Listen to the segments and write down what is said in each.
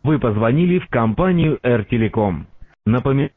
Вы позвонили в компанию Эр-Телеком. Напоминаю.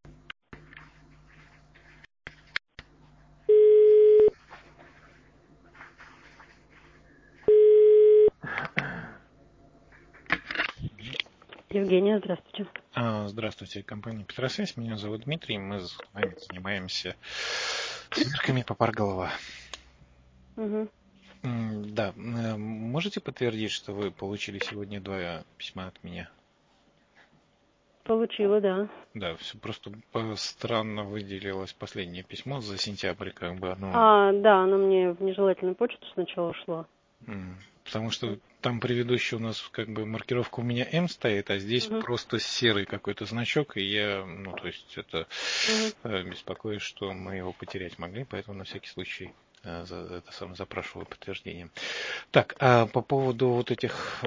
Евгения, здравствуйте. Здравствуйте, компания Петросвязь. Меня зовут Дмитрий. Мы с вами занимаемся сверками Попарголова. Угу. Да, можете подтвердить, что вы получили сегодня 2 письма от меня? Получила, да. Да, все просто странно выделилось последнее письмо за сентябрь, как бы оно... Да, оно мне в нежелательную почту сначала ушло. Потому что там предыдущий у нас как бы маркировка у меня М стоит, а здесь просто серый какой-то значок, и я, то есть это беспокоюсь, что мы его потерять могли, поэтому на всякий случай запрашиваю подтверждение. Так, а по поводу вот этих,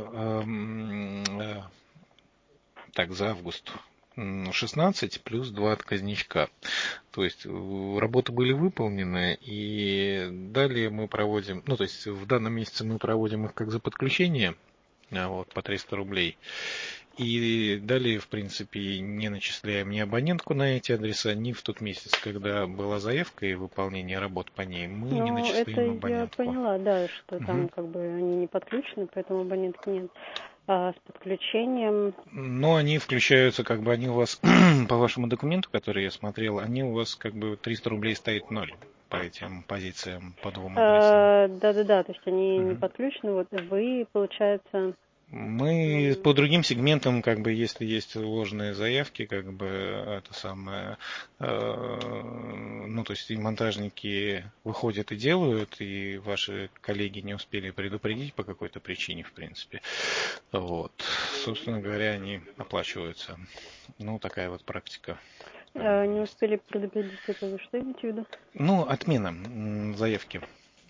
так, за август 16 плюс 2 отказничка. То есть работы были выполнены, и далее мы проводим, то есть в данном месяце мы проводим их как за подключение, по 300 рублей. И далее, в принципе, не начисляем ни абонентку на эти адреса, ни в тот месяц, когда была заявка и выполнение работ по ней, мы не начисляем это я абонентку. поняла, да, что там как бы они не подключены, поэтому абонентки нет. А с подключением... Но они включаются, как бы они у вас, по вашему документу, который я смотрел, они у вас как бы 300 рублей стоит 0 по этим позициям, по 2 адресам. Да, то есть они не подключены, вот вы, получается... Мы по другим сегментам, как бы, если есть ложные заявки, как бы, это самое, то есть и монтажники выходят и делают, и ваши коллеги не успели предупредить по какой-то причине, в принципе. Вот. Собственно говоря, они оплачиваются. Такая вот практика. Не успели предупредить, это вы что имеете в виду? Отмена заявки.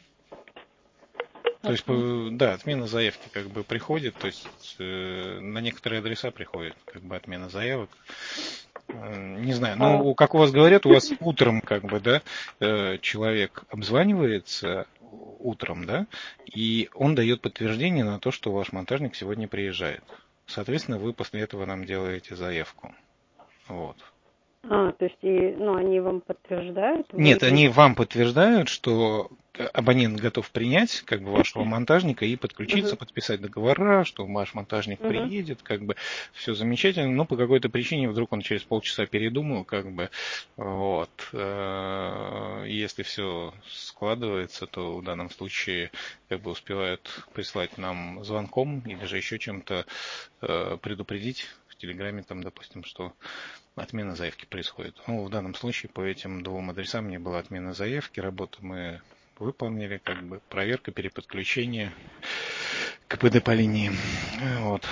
То есть, да, отмена заявки как бы приходит, то есть на некоторые адреса приходит как бы отмена заявок. Не знаю, как у вас говорят, у вас утром как бы, да, человек обзванивается утром, да, и он дает подтверждение на то, что ваш монтажник сегодня приезжает. Соответственно, вы после этого нам делаете заявку. Вот. То есть, они вам подтверждают? Нет, они вам подтверждают, что абонент готов принять как бы вашего монтажника и подключиться, подписать договора, что ваш монтажник приедет, как бы все замечательно, но по какой-то причине вдруг он через полчаса передумал, как бы, вот. Если все складывается, то в данном случае как бы успевают прислать нам звонком или же еще чем-то предупредить в Телеграме, там, допустим, что отмена заявки происходит. В данном случае по этим 2 адресам не было отмены заявки, работу мы выполнили, как бы проверка, переподключение КПД по линии. Вот.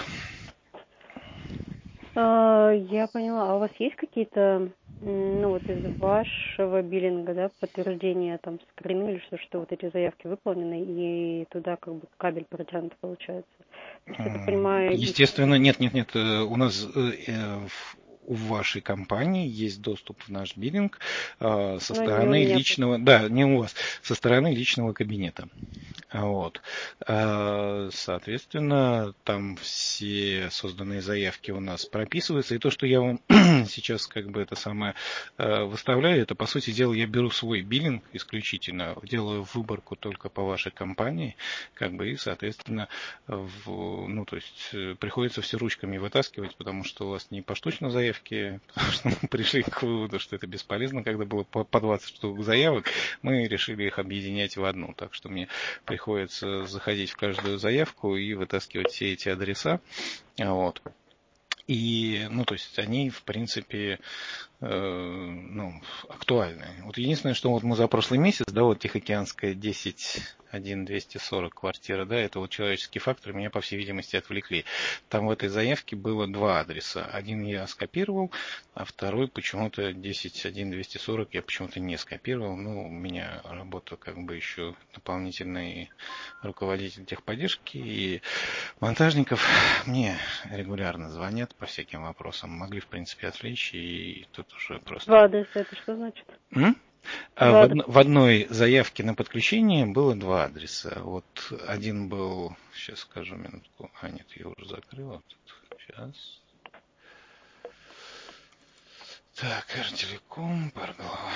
Я поняла. А у вас есть какие-то, из вашего биллинга, да, подтверждения, там, скрины или что вот эти заявки выполнены, и туда как бы кабель протянут, получается? То есть, я так понимаю... Естественно, нет. У нас у вашей компании есть доступ в наш биллинг со стороны личного... Да, не у вас, со стороны личного кабинета. Вот. Соответственно, там все созданные заявки у нас прописываются. И то, что я вам сейчас как бы это самое выставляю, это, по сути дела, я беру свой биллинг исключительно, делаю выборку только по вашей компании, как бы, и, соответственно, то есть приходится все ручками вытаскивать, потому что у вас не поштучно заявки, потому что мы пришли к выводу, что это бесполезно, когда было по 20 штук заявок, мы решили их объединять в одну, так что мне приходится заходить в каждую заявку и вытаскивать все эти адреса, вот. И, то есть они, в принципе, актуальны. Вот единственное, что вот мы за прошлый месяц, да, вот Тихоокеанская 10-1-240 квартира, да, это вот человеческий фактор, меня, по всей видимости, отвлекли. Там в этой заявке было 2 адреса. Один я скопировал, а второй почему-то 10-1-240 я почему-то не скопировал. У меня работа как бы еще дополнительный руководитель техподдержки, и монтажников мне регулярно звонят по всяким вопросам. Могли, в принципе, отвлечь, и тут уже просто... 2 адреса, это что значит? А в одной заявке на подключение было два адреса. Вот один был, сейчас скажу минутку. А, нет, я уже закрыла. Сейчас. Так, Эр-Телеком, Парголова.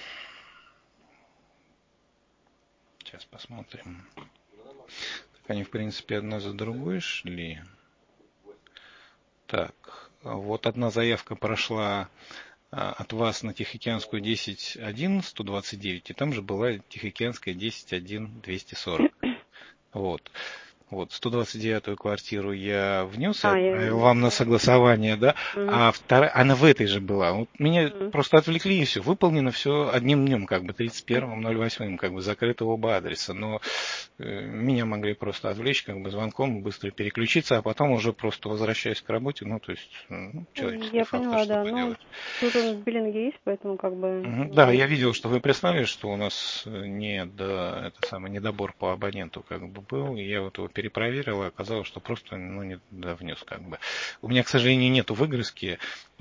Сейчас посмотрим. Так, они, в принципе, одна за другой шли. Так, вот одна заявка прошла от вас на Тихоокеанскую 10.1 129, и там же была Тихоокеанская 10.1 240. Вот. Вот, 129-ю квартиру я внес, вам на согласование, да, а вторая, она в этой же была. Вот меня просто отвлекли, и все, выполнено все одним днем, как бы 31.08, как бы закрыты оба адреса, но меня могли просто отвлечь, как бы звонком, быстро переключиться, а потом уже просто возвращаясь к работе, ну, то есть, человеческий фактор, поняла, что да, поделать. Тут он в биллинге есть, поэтому как бы... Да, я видел, что вы прислали, что у нас недобор по абоненту как бы был, и я вот его перепроверил, и оказалось, что просто не довнес как бы. У меня, к сожалению, нету выгрузки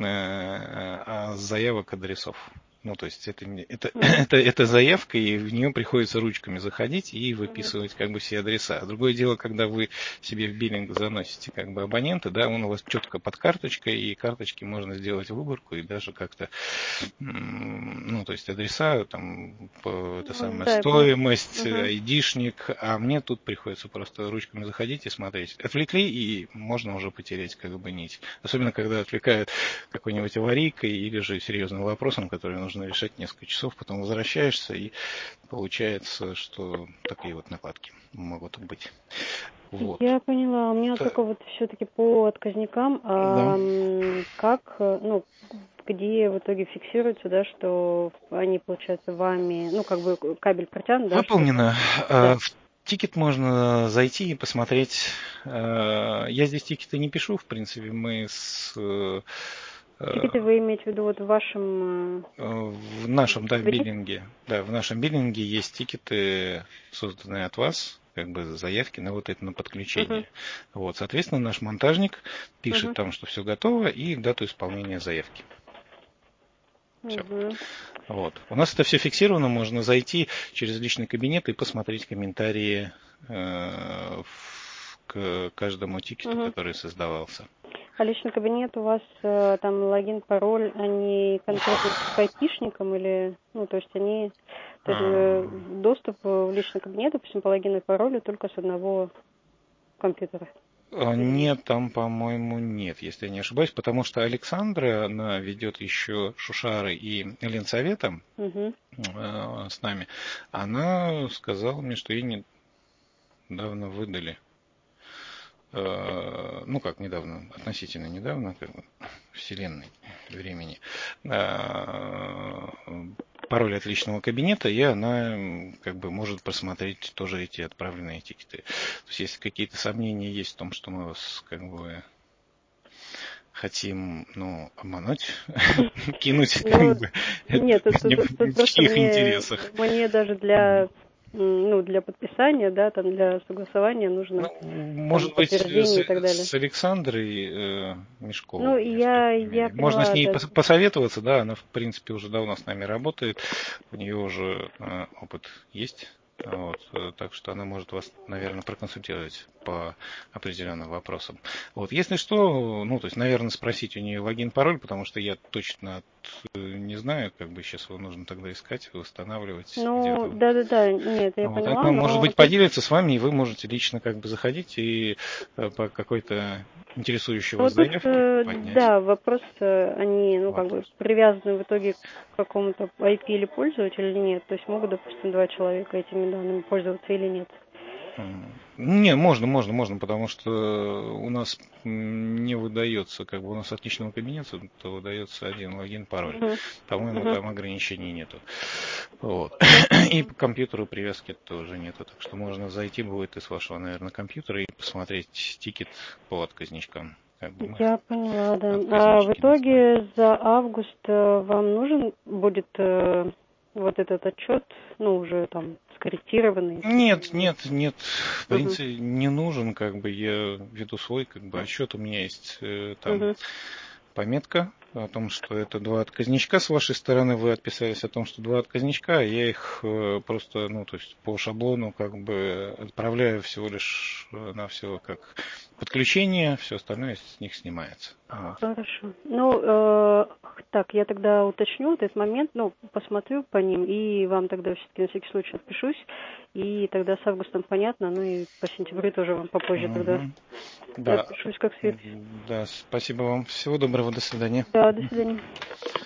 заявок адресов. Ну, то есть это заявка, и в нее приходится ручками заходить и выписывать как бы все адреса. Другое дело, когда вы себе в биллинг заносите как бы абонента, да, он у вас четко под карточкой, и карточки можно сделать выборку и даже как-то, ну, то есть адреса, там, стоимость, айдишник, а мне тут приходится просто ручками заходить и смотреть. Отвлекли, и можно уже потерять как бы нить. Особенно, когда отвлекают какой-нибудь аварийкой или же серьезным вопросом, который нужно решать несколько часов, потом возвращаешься, и получается, что такие вот накладки могут быть. Вот. Я поняла. У меня только вот все-таки по отказникам, как, где в итоге фиксируется, да, что они, получается, вами, как бы кабель протянут, да? Выполнено. В тикет можно зайти и посмотреть. Я здесь тикеты не пишу, в принципе, мы с... Тикеты вы имеете в виду вот в вашем... В нашем, биллинге. Да, в нашем биллинге есть тикеты, созданные от вас, как бы заявки на на подключение. Вот, соответственно, наш монтажник пишет там, что все готово, и дату исполнения заявки. Все. Вот. У нас это все фиксировано, можно зайти через личный кабинет и посмотреть комментарии к каждому тикету, который создавался. А личный кабинет у вас там логин, пароль, они конкретно с айпишником или, то есть они, доступ в личный кабинет, допустим, по логину и паролю только с одного компьютера? Нет, там, по-моему, нет, если я не ошибаюсь, потому что Александра, она ведет еще Шушары и Ленсовета с нами. Она сказала мне, что ей недавно выдали. Ну, как недавно, относительно недавно, как бы, вселенной времени, пароль от личного кабинета, и она как бы может просмотреть тоже эти отправленные тикеты. То есть, если какие-то сомнения есть в том, что мы вас как бы хотим, обмануть, кинуть, как бы, нет, в чьих интересах. Мне даже для подписания, да, там для согласования нужно может быть, подтверждение и так далее. с Александрой Мешковой. Я можно поняла, с ней посоветоваться, да, она, в принципе, уже давно с нами работает, у нее уже опыт есть. Вот, так что она может вас, наверное, проконсультировать по определенным вопросам. Вот, если что, то есть, наверное, спросить у нее логин, пароль, потому что я точно не знаю, как бы сейчас его нужно тогда искать, восстанавливать. Да, нет, я поняла. Она, может быть, поделится с вами, и вы можете лично как бы заходить и по какой-то интересующей вас заявке поднять. Да, вопрос, они, как бы привязаны в итоге к какому-то IP или пользователю или нет? То есть могут, допустим, два человека этими данными пользоваться или нет? Не, можно, потому что у нас не выдается, как бы у нас от личного кабинета то выдается один логин, пароль. По-моему, там ограничений нету. Вот. И по компьютеру привязки тоже нету. Так что можно зайти будет из вашего, наверное, компьютера и посмотреть тикет по отказничкам. Я поняла, да. А в итоге за август вам нужен будет вот этот отчет, уже там скорректированный? Нет. В принципе, не нужен, как бы я веду свой, как бы отчет у меня есть там пометка о том, что это 2 отказничка с вашей стороны, вы отписались о том, что 2 отказничка, а я их просто, то есть по шаблону как бы отправляю всего лишь навсего как подключение, все остальное с них снимается. Хорошо. Так, я тогда уточню этот момент, посмотрю по ним, и вам тогда все-таки на всякий случай отпишусь, и тогда с августом понятно, и по сентябрю тоже вам попозже тогда Да. отпишусь как следует. Да, спасибо вам. Всего доброго, до свидания. Да, до свидания.